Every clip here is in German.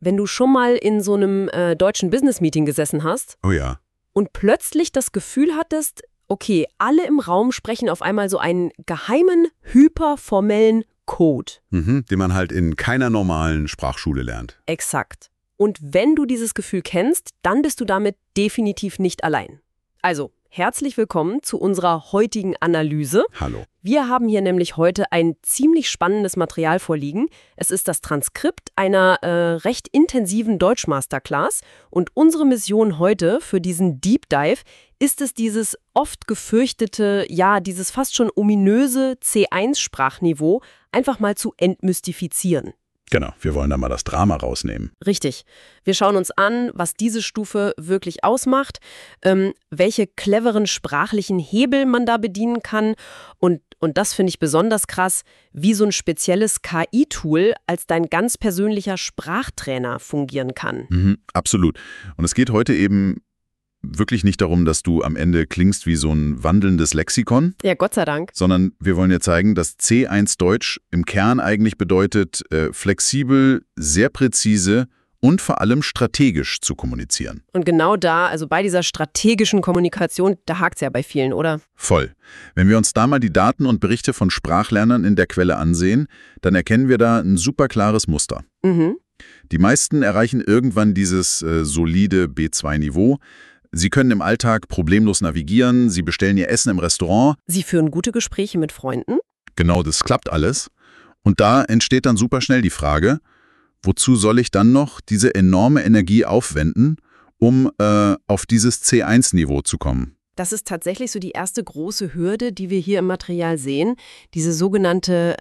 wenn du schon mal in so einem deutschen Business-Meeting gesessen hast Oh ja. und plötzlich das Gefühl hattest, okay, alle im Raum sprechen auf einmal so einen geheimen, hyperformellen Code. Den man halt in keiner normalen Sprachschule lernt. Exakt. Und wenn du dieses Gefühl kennst, dann bist du damit definitiv nicht allein. Also, herzlich willkommen zu unserer heutigen Analyse. Hallo. Wir haben hier nämlich heute ein ziemlich spannendes Material vorliegen. Es ist das Transkript einer recht intensiven Deutsch-Masterclass. Und unsere Mission heute für diesen Deep Dive ist es, dieses oft gefürchtete, ja, dieses fast schon ominöse C1-Sprachniveau einfach mal zu entmystifizieren. Genau, wir wollen da mal das Drama rausnehmen. Richtig. Wir schauen uns an, was diese Stufe wirklich ausmacht, welche cleveren sprachlichen Hebel man da bedienen kann und das finde ich besonders krass, wie so ein spezielles KI-Tool als dein ganz persönlicher Sprachtrainer fungieren kann. Absolut. Und es geht heute eben wirklich nicht darum, dass du am Ende klingst wie so ein wandelndes Lexikon. Ja, Gott sei Dank. Sondern wir wollen dir zeigen, dass C1 Deutsch im Kern eigentlich bedeutet, flexibel, sehr präzise und vor allem strategisch zu kommunizieren. Und genau da, also bei dieser strategischen Kommunikation, da hakt es ja bei vielen, oder? Voll. Wenn wir uns da mal die Daten und Berichte von Sprachlernern in der Quelle ansehen, dann erkennen wir da ein super klares Muster. Die meisten erreichen irgendwann dieses solide B2-Niveau. Sie können im Alltag problemlos navigieren, sie bestellen ihr Essen im Restaurant. Sie führen gute Gespräche mit Freunden. Genau, das klappt alles. Und da entsteht dann super schnell die Frage, wozu soll ich dann noch diese enorme Energie aufwenden, um auf dieses C1-Niveau zu kommen? Das ist tatsächlich so die erste große Hürde, die wir hier im Material sehen, diese sogenannte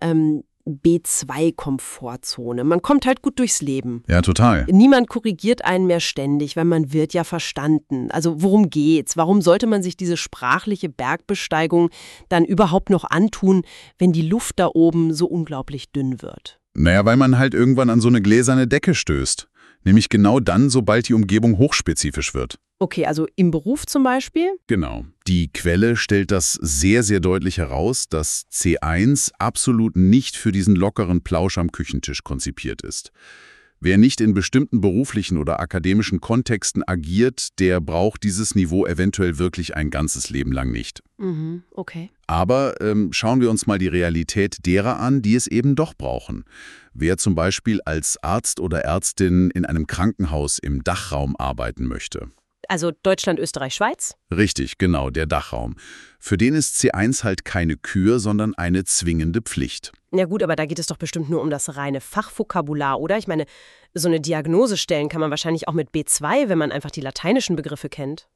B2-Komfortzone. Man kommt halt gut durchs Leben. Ja, total. Niemand korrigiert einen mehr ständig, weil man wird ja verstanden. Also worum geht's? Warum sollte man sich diese sprachliche Bergbesteigung dann überhaupt noch antun, wenn die Luft da oben so unglaublich dünn wird? Naja, weil man halt irgendwann an so eine gläserne Decke stößt. Nämlich genau dann, sobald die Umgebung hochspezifisch wird. Okay, also im Beruf zum Beispiel? Genau. Die Quelle stellt das sehr, sehr deutlich heraus, dass C1 absolut nicht für diesen lockeren Plausch am Küchentisch konzipiert ist. Wer nicht in bestimmten beruflichen oder akademischen Kontexten agiert, der braucht dieses Niveau eventuell wirklich ein ganzes Leben lang nicht. Okay. Aber schauen wir uns mal die Realität derer an, die es eben doch brauchen. Wer zum Beispiel als Arzt oder Ärztin in einem Krankenhaus im Dachraum arbeiten möchte. Also Deutschland, Österreich, Schweiz? Richtig, genau, der Dachraum. Für den ist C1 halt keine Kür, sondern eine zwingende Pflicht. Ja gut, aber da geht es doch bestimmt nur um das reine Fachvokabular, oder? Ich meine, so eine Diagnose stellen kann man wahrscheinlich auch mit B2, wenn man einfach die lateinischen Begriffe kennt.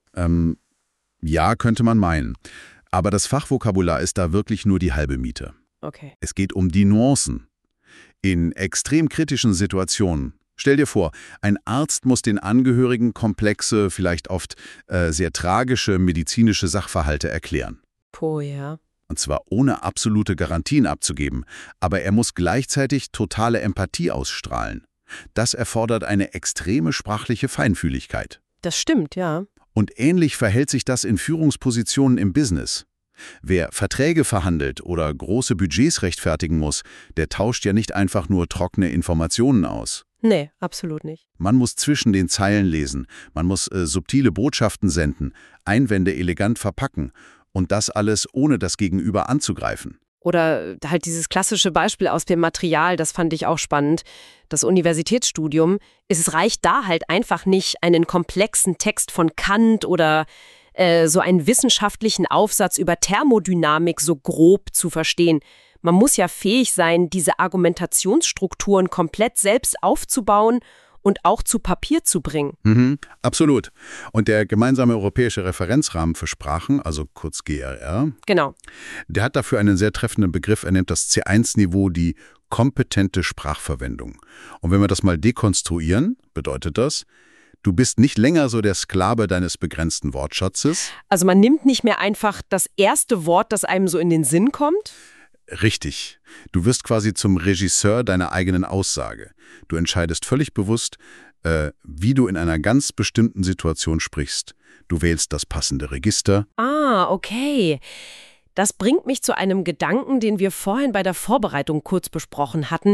Ja, könnte man meinen. Aber das Fachvokabular ist da wirklich nur die halbe Miete. Okay. Es geht um die Nuancen. In extrem kritischen Situationen. Stell dir vor, ein Arzt muss den Angehörigen komplexe, vielleicht oft sehr tragische medizinische Sachverhalte erklären. Puh, ja. Und zwar ohne absolute Garantien abzugeben, aber er muss gleichzeitig totale Empathie ausstrahlen. Das erfordert eine extreme sprachliche Feinfühligkeit. Das stimmt, ja. Und ähnlich verhält sich das in Führungspositionen im Business. Wer Verträge verhandelt oder große Budgets rechtfertigen muss, der tauscht ja nicht einfach nur trockene Informationen aus. Nee, absolut nicht. Man muss zwischen den Zeilen lesen, man muss subtile Botschaften senden, Einwände elegant verpacken und das alles ohne das Gegenüber anzugreifen. Oder halt dieses klassische Beispiel aus dem Material, das fand ich auch spannend. Das Universitätsstudium, es reicht da halt einfach nicht, einen komplexen Text von Kant oder so einen wissenschaftlichen Aufsatz über Thermodynamik so grob zu verstehen. Man muss ja fähig sein, diese Argumentationsstrukturen komplett selbst aufzubauen und auch zu Papier zu bringen. Absolut. Und der gemeinsame europäische Referenzrahmen für Sprachen, also kurz GRR, Genau. der hat dafür einen sehr treffenden Begriff. Er nennt das C1-Niveau die kompetente Sprachverwendung. Und wenn wir das mal dekonstruieren, bedeutet das, du bist nicht länger so der Sklave deines begrenzten Wortschatzes. Also man nimmt nicht mehr einfach das erste Wort, das einem so in den Sinn kommt. Richtig. Du wirst quasi zum Regisseur deiner eigenen Aussage. Du entscheidest völlig bewusst, wie du in einer ganz bestimmten Situation sprichst. Du wählst das passende Register. Ah, okay. Das bringt mich zu einem Gedanken, den wir vorhin bei der Vorbereitung kurz besprochen hatten.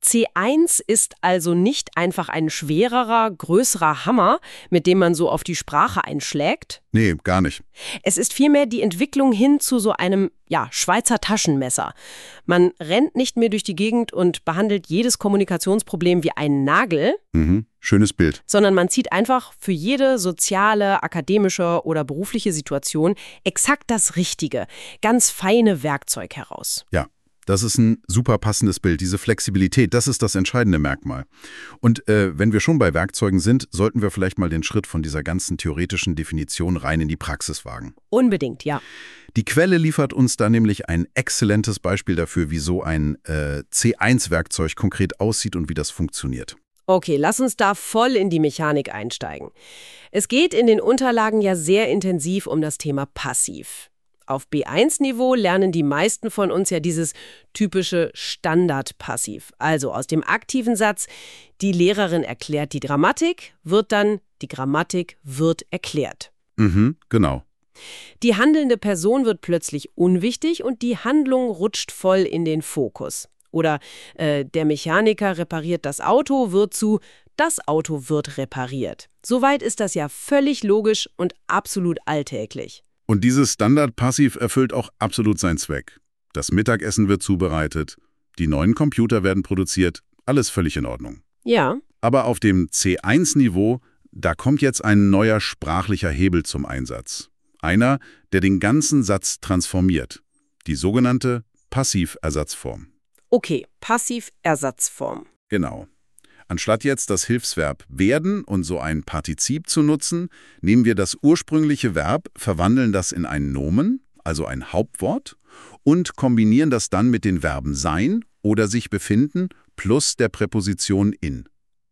C1 ist also nicht einfach ein schwererer, größerer Hammer, mit dem man so auf die Sprache einschlägt. Nee, gar nicht. Es ist vielmehr die Entwicklung hin zu so einem, Schweizer Taschenmesser. Man rennt nicht mehr durch die Gegend und behandelt jedes Kommunikationsproblem wie einen Nagel, Schönes Bild. sondern man zieht einfach für jede soziale, akademische oder berufliche Situation exakt das richtige, ganz feine Werkzeug heraus. Ja, das ist ein super passendes Bild. Diese Flexibilität, das ist das entscheidende Merkmal. Und wenn wir schon bei Werkzeugen sind, sollten wir vielleicht mal den Schritt von dieser ganzen theoretischen Definition rein in die Praxis wagen. Unbedingt, ja. Die Quelle liefert uns da nämlich ein exzellentes Beispiel dafür, wie so ein C1-Werkzeug konkret aussieht und wie das funktioniert. Okay, lass uns da voll in die Mechanik einsteigen. Es geht in den Unterlagen ja sehr intensiv um das Thema Passiv. Auf B1-Niveau lernen die meisten von uns ja dieses typische Standardpassiv. Also aus dem aktiven Satz, die Lehrerin erklärt die Grammatik, wird dann, die Grammatik wird erklärt. Genau. Die handelnde Person wird plötzlich unwichtig und die Handlung rutscht voll in den Fokus. Oder der Mechaniker repariert das Auto, wird zu das Auto wird repariert. Soweit ist das ja völlig logisch und absolut alltäglich. Und dieses Standardpassiv erfüllt auch absolut seinen Zweck. Das Mittagessen wird zubereitet, die neuen Computer werden produziert, alles völlig in Ordnung. Ja. Aber auf dem C1-Niveau, da kommt jetzt ein neuer sprachlicher Hebel zum Einsatz. Einer, der den ganzen Satz transformiert. Die sogenannte Passiversatzform. Okay, Passiversatzform. Genau. Anstatt jetzt das Hilfsverb werden und so ein Partizip zu nutzen, nehmen wir das ursprüngliche Verb, verwandeln das in ein Nomen, also ein Hauptwort, und kombinieren das dann mit den Verben sein oder sich befinden plus der Präposition in.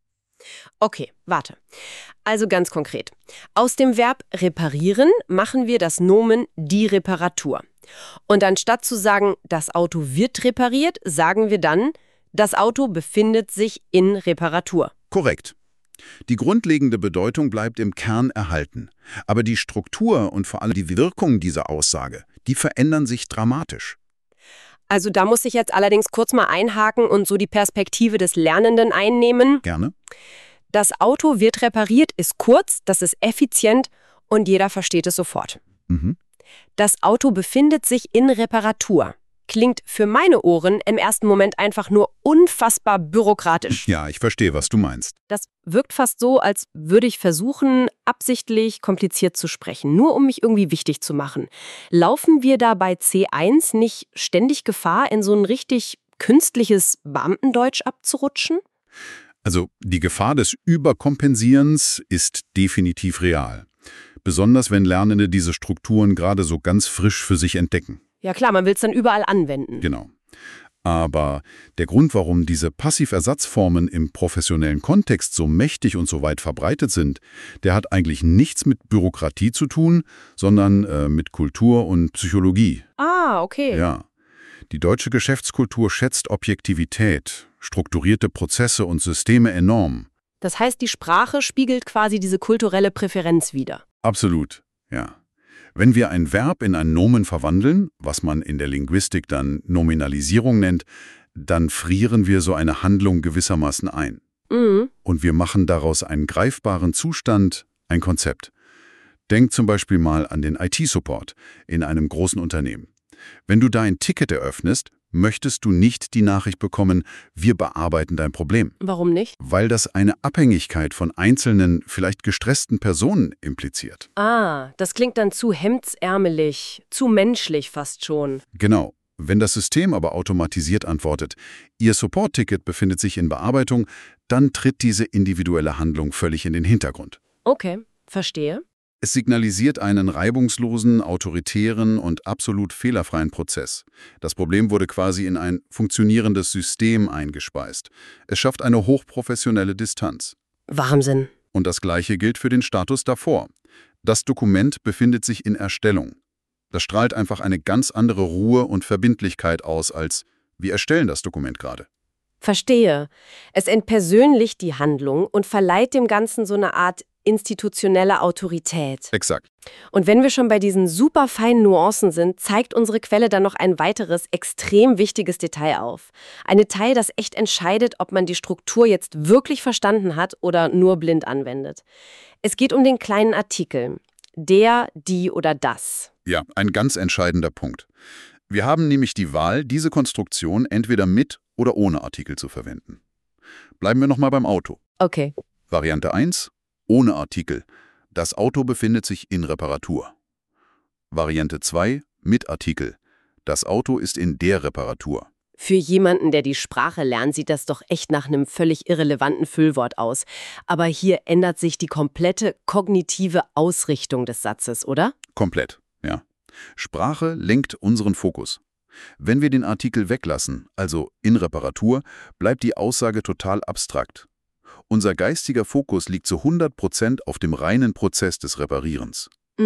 Okay, warte. Also ganz konkret. Aus dem Verb reparieren machen wir das Nomen die Reparatur. Und anstatt zu sagen, das Auto wird repariert, sagen wir dann, das Auto befindet sich in Reparatur. Korrekt. Die grundlegende Bedeutung bleibt im Kern erhalten. Aber die Struktur und vor allem die Wirkung dieser Aussage, die verändern sich dramatisch. Also da muss ich jetzt allerdings kurz mal einhaken und so die Perspektive des Lernenden einnehmen. Gerne. Das Auto wird repariert ist kurz, das ist effizient und jeder versteht es sofort. Das Auto befindet sich in Reparatur. Klingt für meine Ohren im ersten Moment einfach nur unfassbar bürokratisch. Ja, ich verstehe, was du meinst. Das wirkt fast so, als würde ich versuchen, absichtlich kompliziert zu sprechen, nur um mich irgendwie wichtig zu machen. Laufen wir da bei C1 nicht ständig Gefahr, in so ein richtig künstliches Beamtendeutsch abzurutschen? Also die Gefahr des Überkompensierens ist definitiv real. Besonders wenn Lernende diese Strukturen gerade so ganz frisch für sich entdecken. Ja klar, man will es dann überall anwenden. Genau. Aber der Grund, warum diese Passiversatzformen im professionellen Kontext so mächtig und so weit verbreitet sind, der hat eigentlich nichts mit Bürokratie zu tun, sondern mit Kultur und Psychologie. Ah, okay. Ja. Die deutsche Geschäftskultur schätzt Objektivität, strukturierte Prozesse und Systeme enorm. Das heißt, die Sprache spiegelt quasi diese kulturelle Präferenz wider. Absolut, ja. Wenn wir ein Verb in ein Nomen verwandeln, was man in der Linguistik dann Nominalisierung nennt, dann frieren wir so eine Handlung gewissermaßen ein. Und wir machen daraus einen greifbaren Zustand, ein Konzept. Denk zum Beispiel mal an den IT-Support in einem großen Unternehmen. Wenn du da ein Ticket eröffnest, möchtest du nicht die Nachricht bekommen, wir bearbeiten dein Problem. Warum nicht? Weil das eine Abhängigkeit von einzelnen, vielleicht gestressten Personen impliziert. Ah, das klingt dann zu hemdsärmelig, zu menschlich fast schon. Genau. Wenn das System aber automatisiert antwortet, Ihr Support-Ticket befindet sich in Bearbeitung, dann tritt diese individuelle Handlung völlig in den Hintergrund. Okay, verstehe. Es signalisiert einen reibungslosen, autoritären und absolut fehlerfreien Prozess. Das Problem wurde quasi in ein funktionierendes System eingespeist. Es schafft eine hochprofessionelle Distanz. Wahnsinn. Und das Gleiche gilt für den Status davor. Das Dokument befindet sich in Erstellung. Das strahlt einfach eine ganz andere Ruhe und Verbindlichkeit aus als wir erstellen das Dokument gerade. Verstehe. Es entpersönlicht die Handlung und verleiht dem Ganzen so eine Art institutionelle Autorität. Exakt. Und wenn wir schon bei diesen super feinen Nuancen sind, zeigt unsere Quelle dann noch ein weiteres, extrem wichtiges Detail auf. Ein Detail, das echt entscheidet, ob man die Struktur jetzt wirklich verstanden hat oder nur blind anwendet. Es geht um den kleinen Artikel. Der, die oder das. Ja, ein ganz entscheidender Punkt. Wir haben nämlich die Wahl, diese Konstruktion entweder mit oder ohne Artikel zu verwenden. Bleiben wir nochmal beim Auto. Okay. Variante 1, ohne Artikel. Das Auto befindet sich in Reparatur. Variante 2, mit Artikel. Das Auto ist in der Reparatur. Für jemanden, der die Sprache lernt, sieht das doch echt nach einem völlig irrelevanten Füllwort aus. Aber hier ändert sich die komplette kognitive Ausrichtung des Satzes, oder? Komplett, ja. Sprache lenkt unseren Fokus. Wenn wir den Artikel weglassen, also in Reparatur, bleibt die Aussage total abstrakt. Unser geistiger Fokus liegt zu 100% auf dem reinen Prozess des Reparierens.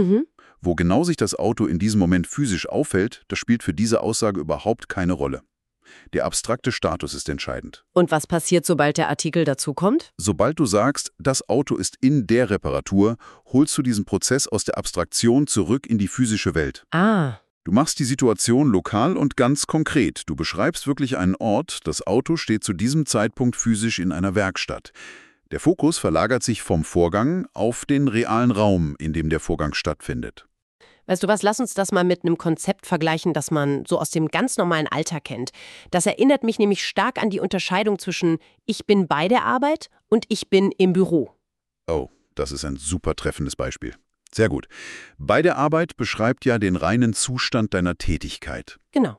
Wo genau sich das Auto in diesem Moment physisch aufhält, das spielt für diese Aussage überhaupt keine Rolle. Der abstrakte Status ist entscheidend. Und was passiert, sobald der Artikel dazukommt? Sobald du sagst, das Auto ist in der Reparatur, holst du diesen Prozess aus der Abstraktion zurück in die physische Welt. Ah. Du machst die Situation lokal und ganz konkret. Du beschreibst wirklich einen Ort, das Auto steht zu diesem Zeitpunkt physisch in einer Werkstatt. Der Fokus verlagert sich vom Vorgang auf den realen Raum, in dem der Vorgang stattfindet. Weißt du was, lass uns das mal mit einem Konzept vergleichen, das man so aus dem ganz normalen Alltag kennt. Das erinnert mich nämlich stark an die Unterscheidung zwischen ich bin bei der Arbeit und ich bin im Büro. Oh, das ist ein super treffendes Beispiel. Sehr gut. Bei der Arbeit beschreibt ja den reinen Zustand deiner Tätigkeit. Genau.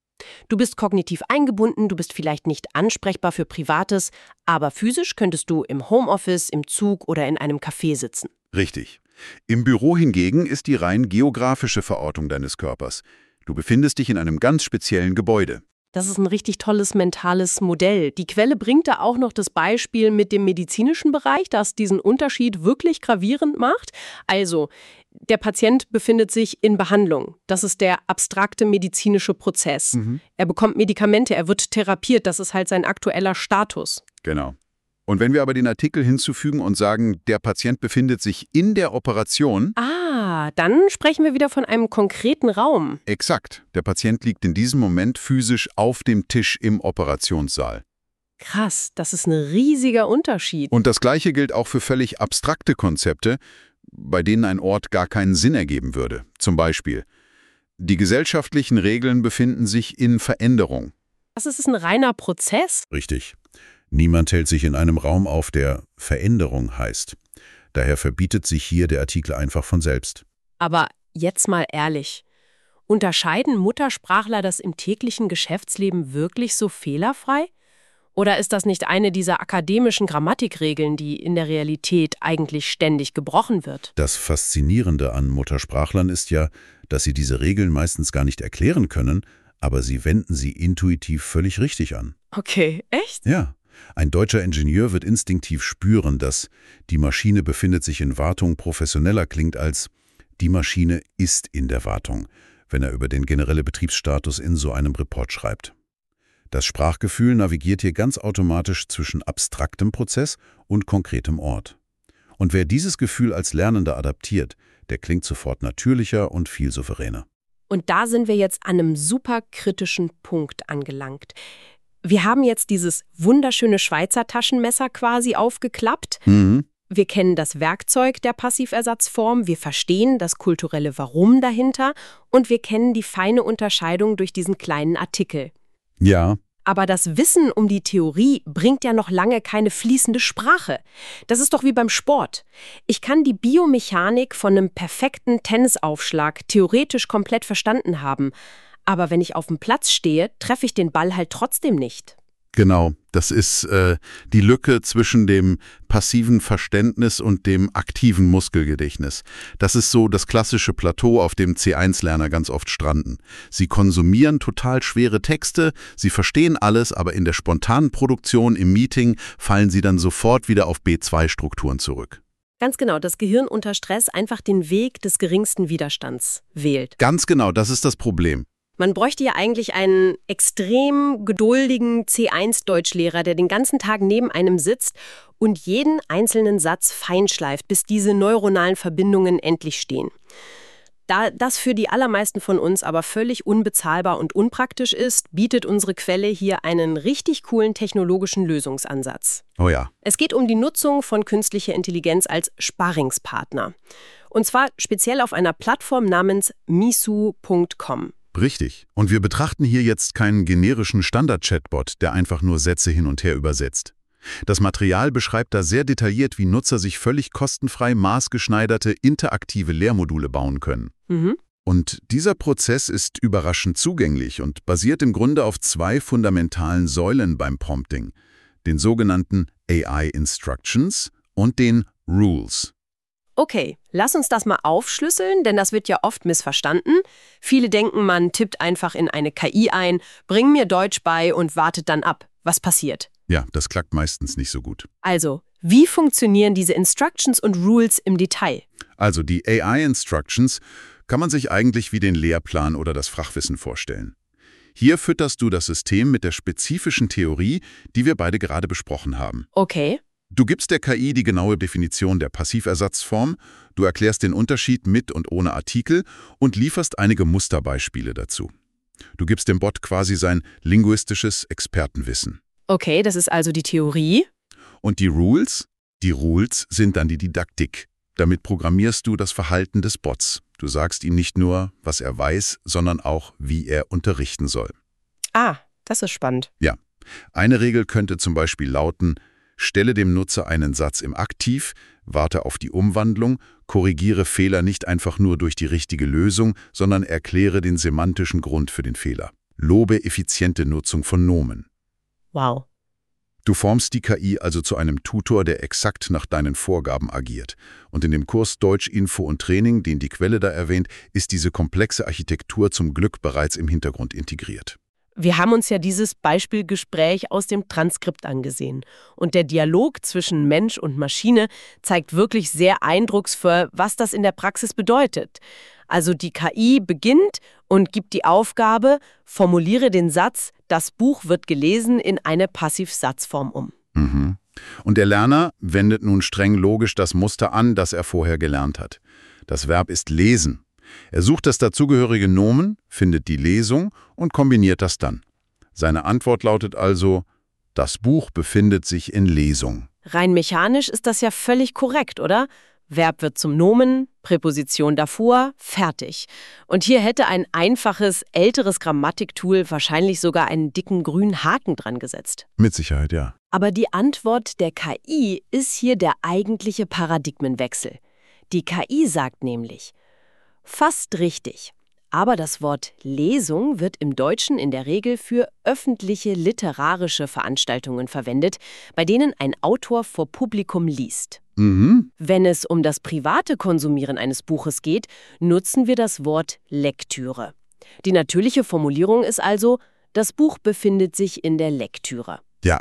Du bist kognitiv eingebunden, du bist vielleicht nicht ansprechbar für Privates, aber physisch könntest du im Homeoffice, im Zug oder in einem Café sitzen. Richtig. Im Büro hingegen ist die rein geografische Verortung deines Körpers. Du befindest dich in einem ganz speziellen Gebäude. Das ist ein richtig tolles mentales Modell. Die Quelle bringt da auch noch das Beispiel mit dem medizinischen Bereich, das diesen Unterschied wirklich gravierend macht. Also, der Patient befindet sich in Behandlung. Das ist der abstrakte medizinische Prozess. Er bekommt Medikamente, er wird therapiert. Das ist halt sein aktueller Status. Genau. Und wenn wir aber den Artikel hinzufügen und sagen, der Patient befindet sich in der Operation… Dann sprechen wir wieder von einem konkreten Raum. Exakt. Der Patient liegt in diesem Moment physisch auf dem Tisch im Operationssaal. Krass, das ist ein riesiger Unterschied. Und das Gleiche gilt auch für völlig abstrakte Konzepte, bei denen ein Ort gar keinen Sinn ergeben würde. Zum Beispiel, die gesellschaftlichen Regeln befinden sich in Veränderung. Das ist ein reiner Prozess. Richtig. Niemand hält sich in einem Raum auf, der Veränderung heißt. Daher verbietet sich hier der Artikel einfach von selbst. Aber jetzt mal ehrlich, unterscheiden Muttersprachler das im täglichen Geschäftsleben wirklich so fehlerfrei? Oder ist das nicht eine dieser akademischen Grammatikregeln, die in der Realität eigentlich ständig gebrochen wird? Das Faszinierende an Muttersprachlern ist ja, dass sie diese Regeln meistens gar nicht erklären können, aber sie wenden sie intuitiv völlig richtig an. Okay, echt? Ja. Ein deutscher Ingenieur wird instinktiv spüren, dass die Maschine befindet sich in Wartung professioneller klingt als die Maschine ist in der Wartung, wenn er über den generellen Betriebsstatus in so einem Report schreibt. Das Sprachgefühl navigiert hier ganz automatisch zwischen abstraktem Prozess und konkretem Ort. Und wer dieses Gefühl als Lernender adaptiert, der klingt sofort natürlicher und viel souveräner. Und da sind wir jetzt an einem super kritischen Punkt angelangt. Wir haben jetzt dieses wunderschöne Schweizer Taschenmesser quasi aufgeklappt. Wir kennen das Werkzeug der Passiversatzform, wir verstehen das kulturelle Warum dahinter und wir kennen die feine Unterscheidung durch diesen kleinen Artikel. Ja. Aber das Wissen um die Theorie bringt ja noch lange keine fließende Sprache. Das ist doch wie beim Sport. Ich kann die Biomechanik von einem perfekten Tennisaufschlag theoretisch komplett verstanden haben. Aber wenn ich auf dem Platz stehe, treffe ich den Ball halt trotzdem nicht. Genau, das ist die Lücke zwischen dem passiven Verständnis und dem aktiven Muskelgedächtnis. Das ist so das klassische Plateau, auf dem C1-Lerner ganz oft stranden. Sie konsumieren total schwere Texte, sie verstehen alles, aber in der spontanen Produktion im Meeting fallen sie dann sofort wieder auf B2-Strukturen zurück. Ganz genau, das Gehirn unter Stress einfach den Weg des geringsten Widerstands wählt. Ganz genau, das ist das Problem. Man bräuchte ja eigentlich einen extrem geduldigen C1-Deutschlehrer, der den ganzen Tag neben einem sitzt und jeden einzelnen Satz feinschleift, bis diese neuronalen Verbindungen endlich stehen. Da das für die allermeisten von uns aber völlig unbezahlbar und unpraktisch ist, bietet unsere Quelle hier einen richtig coolen technologischen Lösungsansatz. Oh ja. Es geht um die Nutzung von künstlicher Intelligenz als Sparringspartner. Und zwar speziell auf einer Plattform namens Misu.com. Richtig. Und wir betrachten hier jetzt keinen generischen Standard-Chatbot, der einfach nur Sätze hin und her übersetzt. Das Material beschreibt da sehr detailliert, wie Nutzer sich völlig kostenfrei maßgeschneiderte, interaktive Lehrmodule bauen können. Und dieser Prozess ist überraschend zugänglich und basiert im Grunde auf 2 fundamentalen Säulen beim Prompting, den sogenannten AI Instructions und den Rules. Okay, lass uns das mal aufschlüsseln, denn das wird ja oft missverstanden. Viele denken, man tippt einfach in eine KI ein, bring mir Deutsch bei und wartet dann ab, was passiert. Ja, das klappt meistens nicht so gut. Also, wie funktionieren diese Instructions und Rules im Detail? Also die AI Instructions kann man sich eigentlich wie den Lehrplan oder das Fachwissen vorstellen. Hier fütterst du das System mit der spezifischen Theorie, die wir beide gerade besprochen haben. Okay. Du gibst der KI die genaue Definition der Passiversatzform, du erklärst den Unterschied mit und ohne Artikel und lieferst einige Musterbeispiele dazu. Du gibst dem Bot quasi sein linguistisches Expertenwissen. Okay, das ist also die Theorie. Und die Rules? Die Rules sind dann die Didaktik. Damit programmierst du das Verhalten des Bots. Du sagst ihm nicht nur, was er weiß, sondern auch, wie er unterrichten soll. Ah, das ist spannend. Ja. Eine Regel könnte zum Beispiel lauten: Stelle dem Nutzer einen Satz im Aktiv, warte auf die Umwandlung, korrigiere Fehler nicht einfach nur durch die richtige Lösung, sondern erkläre den semantischen Grund für den Fehler. Lobe effiziente Nutzung von Nomen. Wow. Du formst die KI also zu einem Tutor, der exakt nach deinen Vorgaben agiert. Und in dem Kurs Deutsch, Info und Training, den die Quelle da erwähnt, ist diese komplexe Architektur zum Glück bereits im Hintergrund integriert. Wir haben uns ja dieses Beispielgespräch aus dem Transkript angesehen. Und der Dialog zwischen Mensch und Maschine zeigt wirklich sehr eindrucksvoll, was das in der Praxis bedeutet. Also die KI beginnt und gibt die Aufgabe, formuliere den Satz, das Buch wird gelesen, in eine Passivsatzform um. Und der Lerner wendet nun streng logisch das Muster an, das er vorher gelernt hat. Das Verb ist lesen. Er sucht das dazugehörige Nomen, findet die Lesung und kombiniert das dann. Seine Antwort lautet also: Das Buch befindet sich in Lesung. Rein mechanisch ist das ja völlig korrekt, oder? Verb wird zum Nomen, Präposition davor, fertig. Und hier hätte ein einfaches, älteres Grammatiktool wahrscheinlich sogar einen dicken grünen Haken dran gesetzt. Mit Sicherheit, ja. Aber die Antwort der KI ist hier der eigentliche Paradigmenwechsel. Die KI sagt nämlich: Fast richtig. Aber das Wort Lesung wird im Deutschen in der Regel für öffentliche literarische Veranstaltungen verwendet, bei denen ein Autor vor Publikum liest. Wenn es um das private Konsumieren eines Buches geht, nutzen wir das Wort Lektüre. Die natürliche Formulierung ist also: Das Buch befindet sich in der Lektüre. Ja.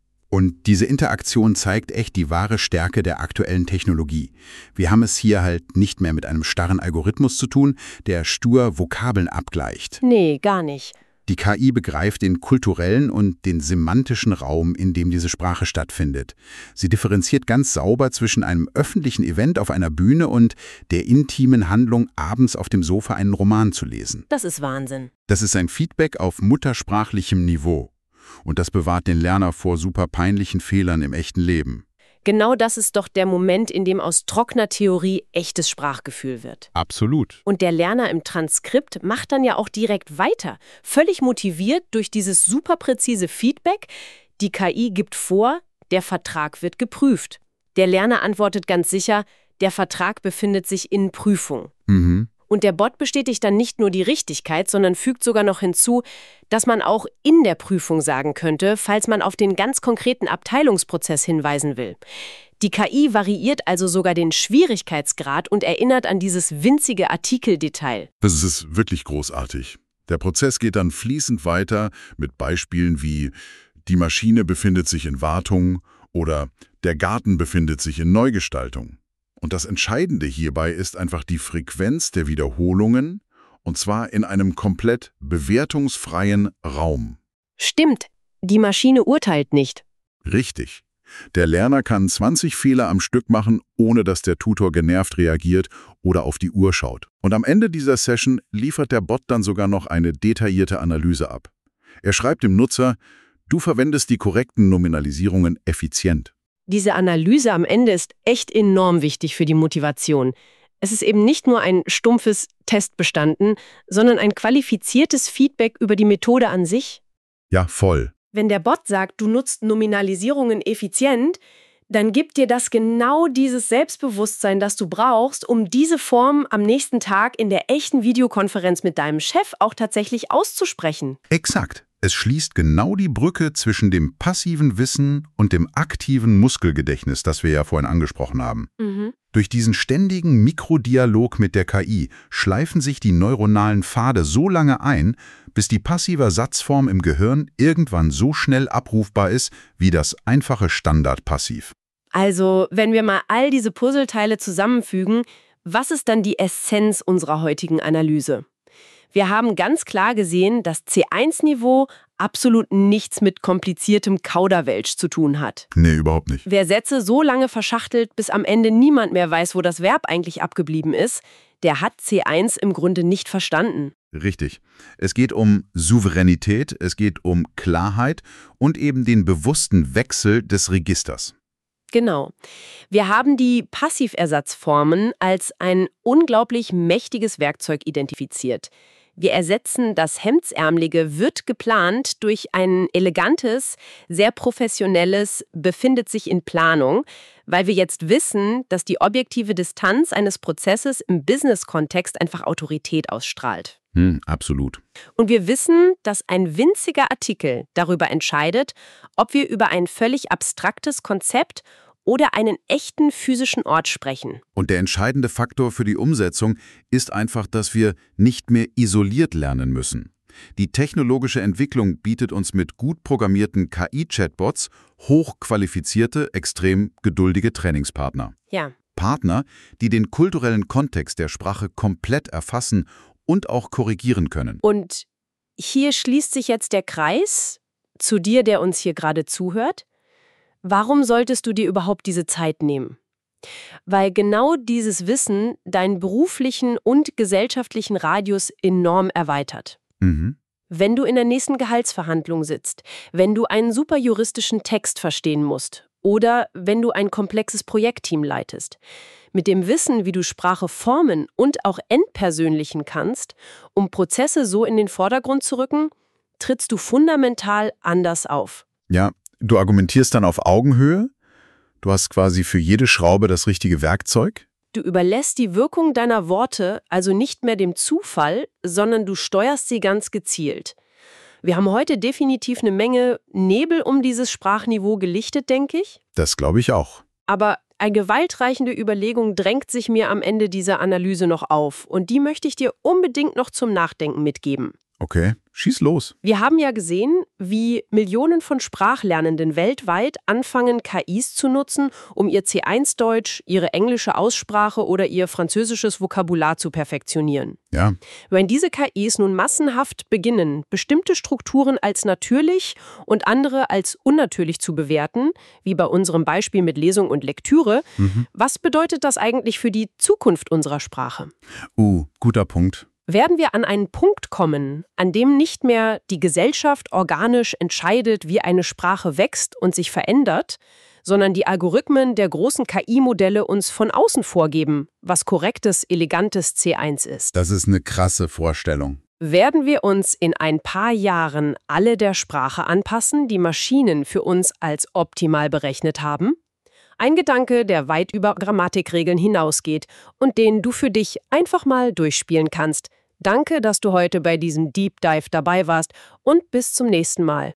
Und diese Interaktion zeigt echt die wahre Stärke der aktuellen Technologie. Wir haben es hier halt nicht mehr mit einem starren Algorithmus zu tun, der stur Vokabeln abgleicht. Nee, gar nicht. Die KI begreift den kulturellen und den semantischen Raum, in dem diese Sprache stattfindet. Sie differenziert ganz sauber zwischen einem öffentlichen Event auf einer Bühne und der intimen Handlung, abends auf dem Sofa einen Roman zu lesen. Das ist Wahnsinn. Das ist ein Feedback auf muttersprachlichem Niveau. Und das bewahrt den Lerner vor super peinlichen Fehlern im echten Leben. Genau das ist doch der Moment, in dem aus trockener Theorie echtes Sprachgefühl wird. Absolut. Und der Lerner im Transkript macht dann ja auch direkt weiter. Völlig motiviert durch dieses super präzise Feedback. Die KI gibt vor, der Vertrag wird geprüft. Der Lerner antwortet ganz sicher, der Vertrag befindet sich in Prüfung. Und der Bot bestätigt dann nicht nur die Richtigkeit, sondern fügt sogar noch hinzu, dass man auch in der Prüfung sagen könnte, falls man auf den ganz konkreten Abteilungsprozess hinweisen will. Die KI variiert also sogar den Schwierigkeitsgrad und erinnert an dieses winzige Artikeldetail. Das ist wirklich großartig. Der Prozess geht dann fließend weiter mit Beispielen wie: Die Maschine befindet sich in Wartung oder der Garten befindet sich in Neugestaltung. Und das Entscheidende hierbei ist einfach die Frequenz der Wiederholungen Und zwar in einem komplett bewertungsfreien Raum. Stimmt, die Maschine urteilt nicht. Richtig. Der Lerner kann 20 Fehler am Stück machen, ohne dass der Tutor genervt reagiert oder auf die Uhr schaut. Und am Ende dieser Session liefert der Bot dann sogar noch eine detaillierte Analyse ab. Er schreibt dem Nutzer, du verwendest die korrekten Nominalisierungen effizient. Diese Analyse am Ende ist echt enorm wichtig für die Motivation. Es ist eben nicht nur ein stumpfes Test bestanden, sondern ein qualifiziertes Feedback über die Methode an sich. Ja, voll. Wenn der Bot sagt, du nutzt Nominalisierungen effizient, dann gibt dir das genau dieses Selbstbewusstsein, das du brauchst, um diese Form am nächsten Tag in der echten Videokonferenz mit deinem Chef auch tatsächlich auszusprechen. Exakt. Es schließt genau die Brücke zwischen dem passiven Wissen und dem aktiven Muskelgedächtnis, das wir ja vorhin angesprochen haben. Durch diesen ständigen Mikrodialog mit der KI schleifen sich die neuronalen Pfade so lange ein, bis die passive Satzform im Gehirn irgendwann so schnell abrufbar ist wie das einfache Standardpassiv. Also, wenn wir mal all diese Puzzleteile zusammenfügen, was ist dann die Essenz unserer heutigen Analyse? Wir haben ganz klar gesehen, dass C1-Niveau absolut nichts mit kompliziertem Kauderwelsch zu tun hat. Nee, überhaupt nicht. Wer Sätze so lange verschachtelt, bis am Ende niemand mehr weiß, wo das Verb eigentlich abgeblieben ist, der hat C1 im Grunde nicht verstanden. Richtig. Es geht um Souveränität, es geht um Klarheit und eben den bewussten Wechsel des Registers. Genau. Wir haben die Passiversatzformen als ein unglaublich mächtiges Werkzeug identifiziert. Wir ersetzen das Hemdsärmelige wird geplant durch ein elegantes, sehr professionelles befindet sich in Planung, weil wir jetzt wissen, dass die objektive Distanz eines Prozesses im Business-Kontext einfach Autorität ausstrahlt. Absolut. Und wir wissen, dass ein winziger Artikel darüber entscheidet, ob wir über ein völlig abstraktes Konzept oder einen echten physischen Ort sprechen. Und der entscheidende Faktor für die Umsetzung ist einfach, dass wir nicht mehr isoliert lernen müssen. Die technologische Entwicklung bietet uns mit gut programmierten KI-Chatbots hochqualifizierte, extrem geduldige Trainingspartner. Ja. Partner, die den kulturellen Kontext der Sprache komplett erfassen und auch korrigieren können. Und hier schließt sich jetzt der Kreis zu dir, der uns hier gerade zuhört. Warum solltest du dir überhaupt diese Zeit nehmen? Weil genau dieses Wissen deinen beruflichen und gesellschaftlichen Radius enorm erweitert. Wenn du in der nächsten Gehaltsverhandlung sitzt, wenn du einen super juristischen Text verstehen musst oder wenn du ein komplexes Projektteam leitest. Mit dem Wissen, wie du Sprache formen und auch entpersönlichen kannst, um Prozesse so in den Vordergrund zu rücken, trittst du fundamental anders auf. Ja, du argumentierst dann auf Augenhöhe, du hast quasi für jede Schraube das richtige Werkzeug. Du überlässt die Wirkung deiner Worte also nicht mehr dem Zufall, sondern du steuerst sie ganz gezielt. Wir haben heute definitiv eine Menge Nebel um dieses Sprachniveau gelichtet, denke ich. Das glaube ich auch. Aber eine gewaltreichende Überlegung drängt sich mir am Ende dieser Analyse noch auf und die möchte ich dir unbedingt noch zum Nachdenken mitgeben. Okay, schieß los. Wir haben ja gesehen, wie Millionen von Sprachlernenden weltweit anfangen, KIs zu nutzen, um ihr C1-Deutsch, ihre englische Aussprache oder ihr französisches Vokabular zu perfektionieren. Ja. Wenn diese KIs nun massenhaft beginnen, bestimmte Strukturen als natürlich und andere als unnatürlich zu bewerten, wie bei unserem Beispiel mit Lesung und Lektüre, was bedeutet das eigentlich für die Zukunft unserer Sprache? Guter Punkt. Werden wir an einen Punkt kommen, an dem nicht mehr die Gesellschaft organisch entscheidet, wie eine Sprache wächst und sich verändert, sondern die Algorithmen der großen KI-Modelle uns von außen vorgeben, was korrektes, elegantes C1 ist? Das ist eine krasse Vorstellung. Werden wir uns in ein paar Jahren alle der Sprache anpassen, die Maschinen für uns als optimal berechnet haben? Ein Gedanke, der weit über Grammatikregeln hinausgeht und den du für dich einfach mal durchspielen kannst. Danke, dass du heute bei diesem Deep Dive dabei warst und bis zum nächsten Mal.